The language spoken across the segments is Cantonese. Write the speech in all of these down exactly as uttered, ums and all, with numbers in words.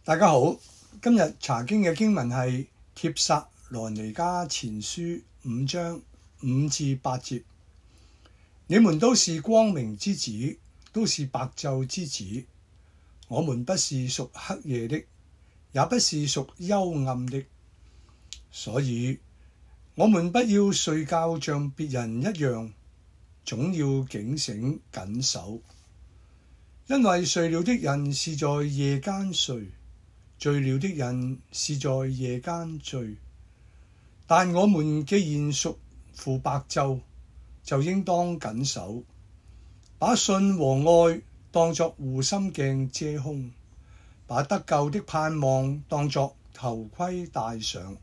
大家好，今日查經嘅經文係帖撒羅尼迦前書五章五至八節。你們都是光明之子，都是白晝之子。我們不是屬黑夜的，也不是屬幽暗的。所以，我們不要睡覺像別人一樣，總要警醒謹守。因為睡了的人是在夜間睡，醉了的人是在夜間醉。但我們既然屬乎白晝，就應當謹守，把信和愛當作護心鏡遮胸，把得救的盼望當作頭盔戴上。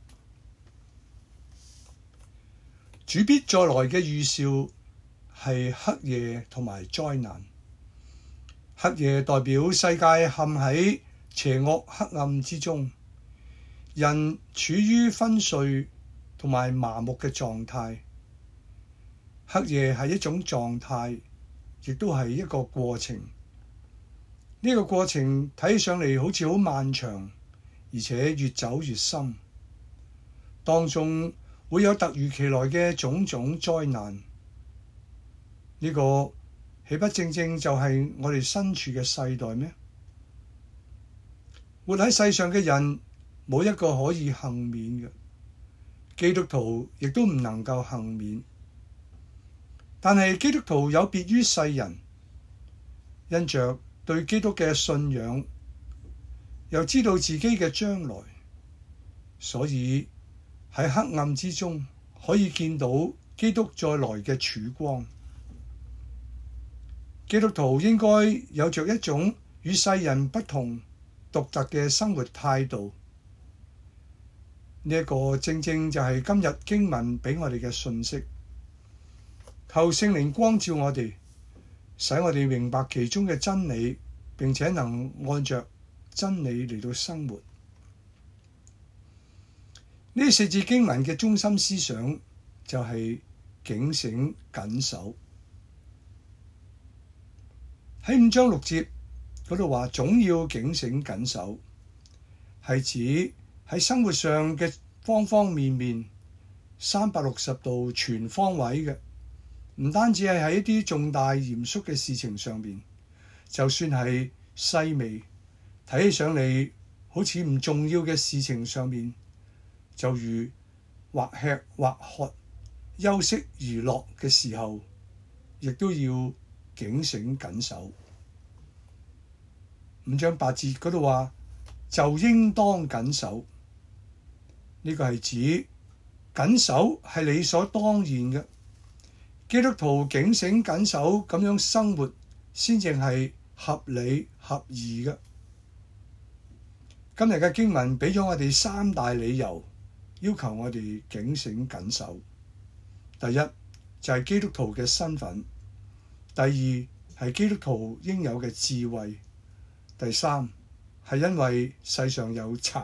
主必再來嘅預兆係黑夜同埋災難。黑夜代表世界陷喺邪惡黑暗之中，人處於昏睡同埋麻木嘅狀態。黑夜係一種狀態，亦都係一個過程。呢個過程睇上嚟好似好漫長，而且越走越深。當中會有突如其來嘅種種災難。呢個豈不正正就係我哋身處嘅世代咩？活喺世上嘅人冇一個可以幸免嘅，基督徒亦都唔能夠幸免。但係基督徒有別於世人，因着對基督嘅信仰，又知道自己嘅將來，所以喺黑暗之中可以見到基督再來嘅曙光。基督徒應該有着一種與世人不同、獨特嘅生活態度。呢一個正正就係今日經文俾我哋嘅訊息。求聖靈光照我哋，使我哋明白其中嘅真理，並且能按着真理嚟到生活。呢四節經文嘅中心思想就係警醒謹守。喺五章六節嗰度話，總要警醒謹守，係指喺生活上嘅方方面面，三百六十度全方位嘅。唔單止係喺一啲重大嚴肅嘅事情上面，就算係細微睇起上嚟好似唔重要嘅事情上面，就如或吃或喝、休息娛樂嘅時候，亦都要警醒謹守。五章八節嗰度話，就應當謹守。呢、這個係指謹守係理所當然嘅。基督徒警醒謹守咁樣生活，先至係合理合宜嘅。今日嘅經文俾咗我哋三大理由，要求我哋警醒謹守。第一就係、是、基督徒嘅身份；第二係基督徒應有嘅智慧；第三係因為世上有賊。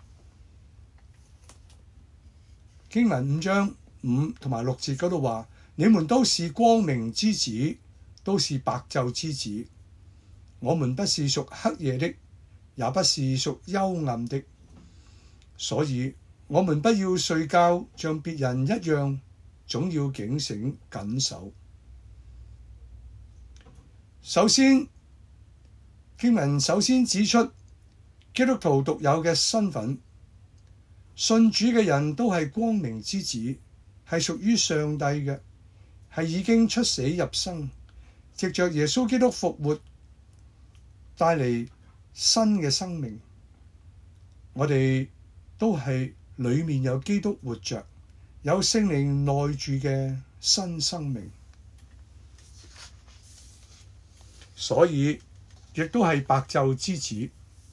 經文五章五同埋六節嗰度話，你們都是光明之子，都是白晝之子。我們不是屬黑夜的，也不是屬幽暗的。所以，我們不要睡覺像別人一樣，總要警醒謹守。首先，經文首先指出基督徒獨有嘅身份，信主嘅人都係光明之子，係屬於上帝嘅。係已經出死入生，藉着耶穌基督復活，帶嚟新嘅生命。我哋都係裏面有基督活着，有聖靈內住嘅新生命，所以亦都係白晝之子。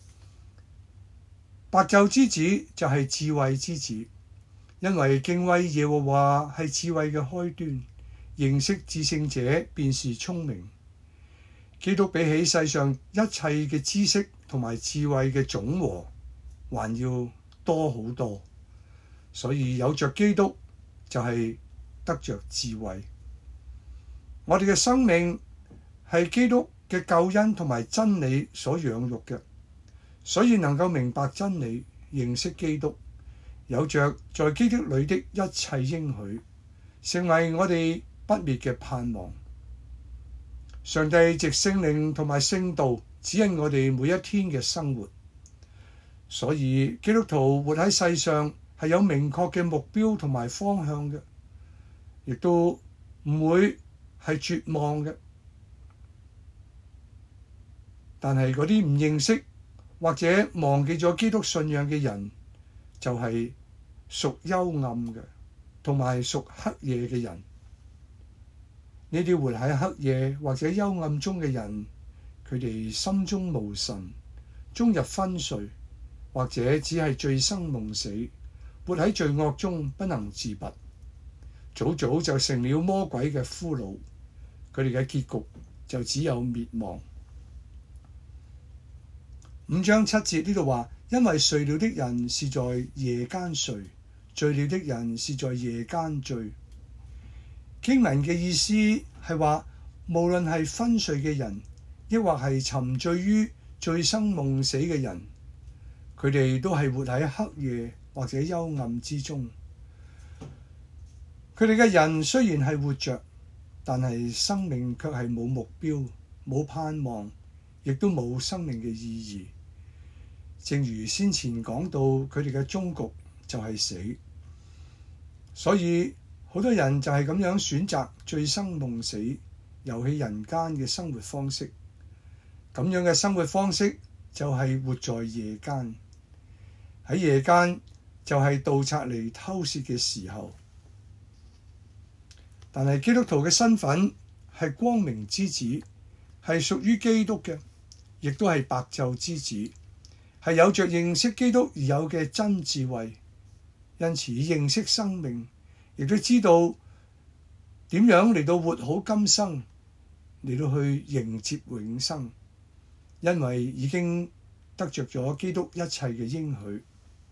白晝之子就係智慧之子，因為敬畏耶和華係智慧嘅開端。認識至聖者便是聰明。基督比起世上一切嘅知識同埋智慧嘅總和，還要多好多。所以有着基督就係得着智慧。我哋嘅生命係基督嘅救恩同埋真理所養育嘅， 所以能夠明白真理，認識基督，有着在基督裏的一切應許，成為我哋不滅嘅盼望。上帝藉聖靈同埋聖道指引我哋每一天嘅生活，所以基督徒活喺世上係有明確嘅目標同埋方向嘅，亦都唔會係絕望嘅。但係嗰啲唔認識或者忘記咗基督信仰嘅人，就係屬幽暗嘅同埋屬黑夜嘅人。呢啲活喺黑夜或者幽暗中嘅人，佢哋心中無神，終日昏睡，或者只係醉生夢死，活喺罪惡中不能自拔，早早就成了魔鬼嘅俘虜。佢哋嘅結局就只有滅亡。五章七節呢度話，因為睡了的人是在夜間睡，醉了的人是在夜間醉。經文嘅意思係話，無論係昏睡嘅人，抑或係沉醉於醉生夢死嘅人，佢哋都係活喺黑夜或者幽暗之中。佢哋嘅人雖然係活着，但係生命卻係冇目標、冇盼望，亦都冇生命嘅意義。正如先前講到，佢哋嘅終局就係死，所以好多人就係咁樣選擇醉生夢死、遊戲人間嘅生活方式。咁樣嘅生活方式就係活在夜間，喺夜間就係盜賊嚟偷竊嘅時候。但係基督徒嘅身份係光明之子，係屬於基督嘅，亦都係白晝之子，係有着認識基督而有嘅真智慧，因此認識生命，亦都知道點樣嚟到活好今生，嚟到去迎接永生，因為已經得着咗基督一切嘅應許。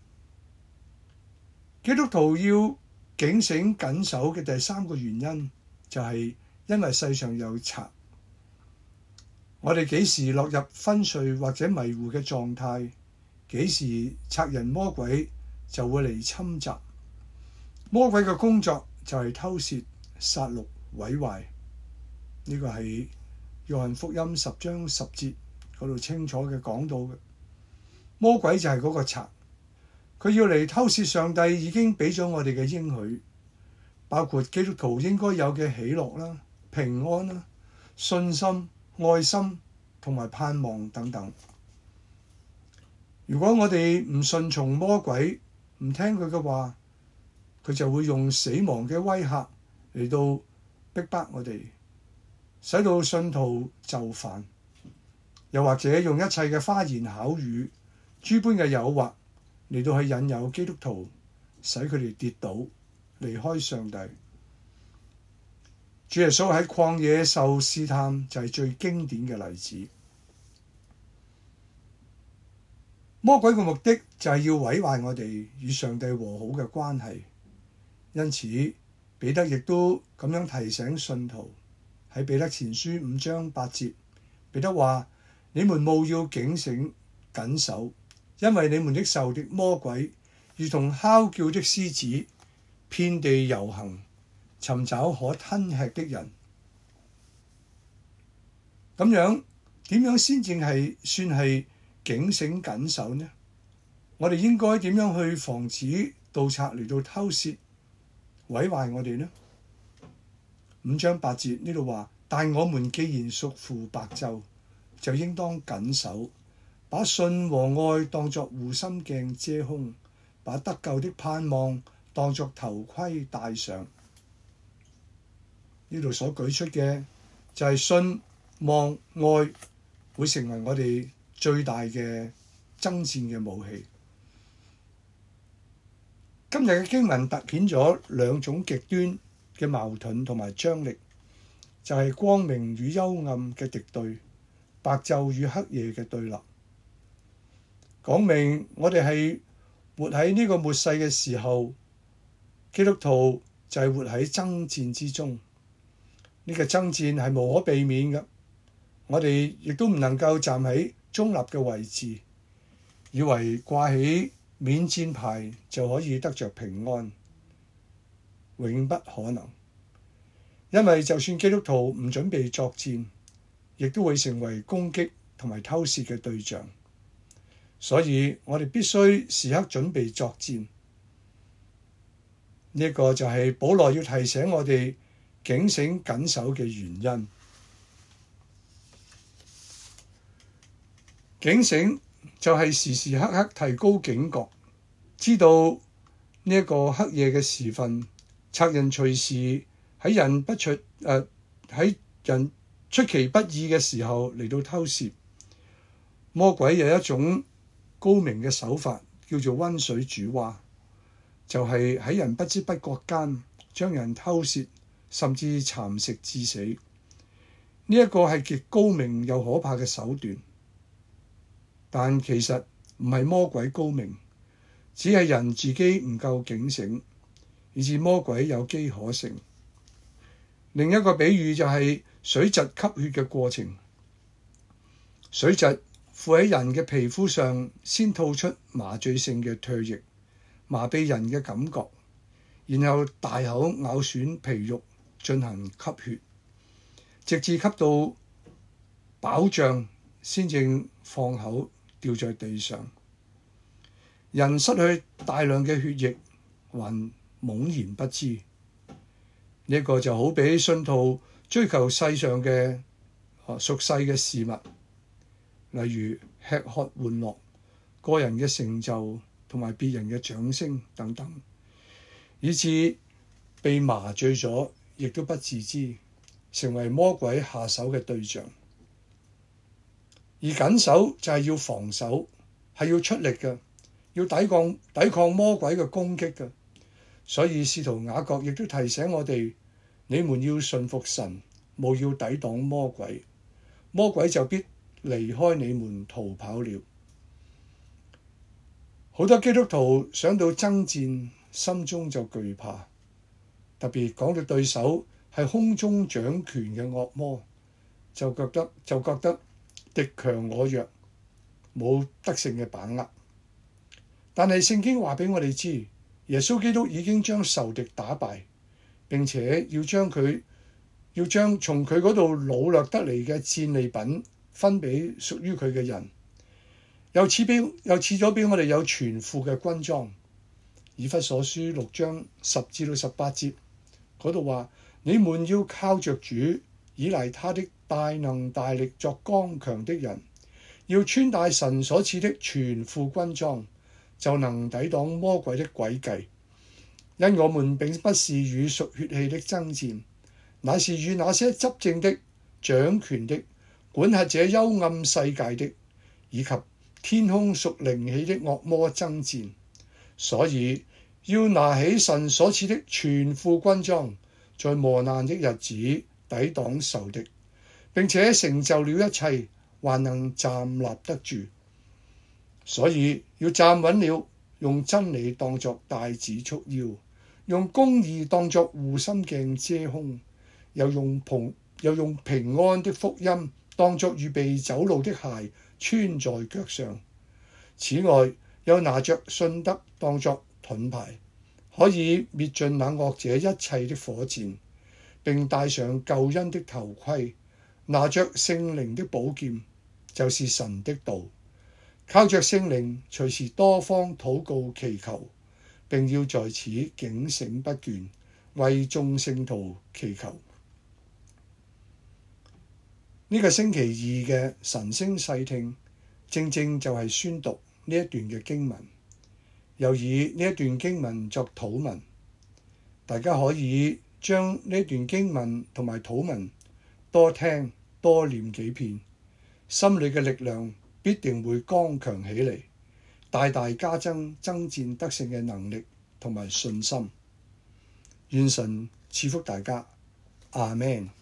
基督徒要警醒謹守嘅第三個原因，就係因為世上有賊。我哋幾時落入昏睡或者迷糊嘅狀態，幾時賊人魔鬼就會嚟侵襲。魔鬼嘅工作就係偷竊、殺戮、毀壞。呢個係約翰福音十章十節嗰度清楚嘅講到嘅。魔鬼就係嗰個賊，佢要嚟偷竊上帝已經俾咗我哋嘅應許，包括基督徒應該有嘅喜樂啦、平安啦、信心、愛心同埋盼望等等。如果我哋唔順從魔鬼，唔聽佢嘅話，佢就會用死亡嘅威嚇嚟到逼迫我哋，使到信徒就範，又或者用一切嘅花言巧語、諸般嘅誘惑嚟到去引誘基督徒，使佢哋跌倒，離開上帝。主耶穌喺曠野受試探就係最經典嘅例子。魔鬼嘅目的就係要毀壞我哋與上帝和好嘅關係，因此彼得亦都咁樣提醒信徒，喺彼得前書五章八節，彼得話：你們務要警醒謹守，因為你們的仇敵魔鬼如同哮叫的獅子，遍地遊行，尋找可吞吃的人。咁樣點樣先至係算係警醒謹守呢？我哋應該點樣去防止盜賊嚟到偷竊毀壞我哋呢？五章八節呢度話：但我們既然屬乎白晝，就應當謹守，把信和愛當作護心鏡遮胸，把得救的盼望當作頭盔戴上。呢度所舉出嘅就係信望愛會成為我哋最大嘅爭戰嘅武器。今日嘅經文突顯咗兩種極端嘅矛盾同埋張力，就係光明與幽暗嘅敵對，白晝與黑夜嘅對立。講明我哋係活喺呢個末世嘅時候，基督徒就係活喺爭戰之中。呢個爭戰係無可避免嘅，我哋亦都唔能夠站喺中立嘅位置， 以為掛起免戰牌就可以得着平安，永不可能。因為就算基督徒唔準備作戰，亦都會成為攻擊同埋偷竊嘅對象。所以我哋必須時刻準備作戰。呢一個就係保羅要提醒我哋警醒謹守嘅原因。警醒就係時時刻刻提高警覺，知道呢一個黑夜嘅時分，賊人隨時喺人不出誒喺、呃、人出其不意嘅時候嚟到偷竊。魔鬼有一種高明嘅手法，叫做溫水煮蛙，就係、是、喺人不知不覺間將人偷竊，甚至蠶食致死。呢、這、一個係極高明又可怕嘅手段。但其實唔係魔鬼高明，只係人自己唔夠警醒，以致魔鬼有機可乘。另一個比喻就係水蛭吸血嘅過程。水蛭附喺人嘅皮膚上，先吐出麻醉性嘅唾液，麻痹人嘅感覺，然後大口咬損皮肉進行吸血，直至吸到飽脹先正放口掉在地上。人失去大量嘅血液，還懵然不知。呢、這、一個就好比信徒追求世上嘅屬世嘅事物，例如吃喝玩樂、個人嘅成就同埋別人嘅掌聲等等，以致被麻醉咗，亦都不自知，成為魔鬼下手嘅對象。而謹守就係要防守，係要出力嘅，要抵抗抵抗魔鬼嘅攻擊嘅。所以使徒雅各亦都提醒我哋：你們要順服神，務要抵擋魔鬼，魔鬼就必離開你們逃跑了。好多基督徒想到爭戰，心中就懼怕，特別講到對手係空中掌權嘅惡魔，就覺得就覺得敵強我弱，冇得勝嘅把握。但係聖經話俾我哋知，耶穌基督已經將仇敵打敗，並且要將佢要將從佢嗰度擄掠得嚟嘅戰利品分俾屬於佢嘅人，又賜俾又賜咗俾我哋有全副嘅軍裝。以弗所書六章十至到十八節嗰度話：你們要靠着主，倚賴他的大能大力作剛強的人，要穿戴神所賜的全副軍裝，就能抵擋魔鬼的詭計。因我們並不是與屬血氣的爭戰，乃是與那些執政的、掌權的、管轄這幽暗世界的，以及天空屬靈氣的惡魔爭戰。所以要拿起神所賜的全副軍裝，在磨難的日子抵擋仇敵，並且成就了一切，還能站立得住。所以要站穩了，用真理當作帶子束腰，用公義當作護心鏡遮胸，又用平又用平安的福音當作預備走路的鞋穿在腳上。此外，又拿着信德當作盾牌，可以滅盡那惡者一切的火箭，並戴上救恩的頭盔，拿着聖靈的寶劍，就是神的道，靠着聖靈隨時多方禱告祈求，並要在此警醒不倦，為眾聖徒祈求。呢、這個星期二嘅晨星細聽，正正就係宣讀呢一段嘅經文，又以呢一段經文作禱文。大家可以將呢段經文同埋禱文多聽多念幾遍，心裏嘅力量必定會剛強起嚟，大大加增爭戰得勝嘅能力同埋信心。願神賜福大家，阿們。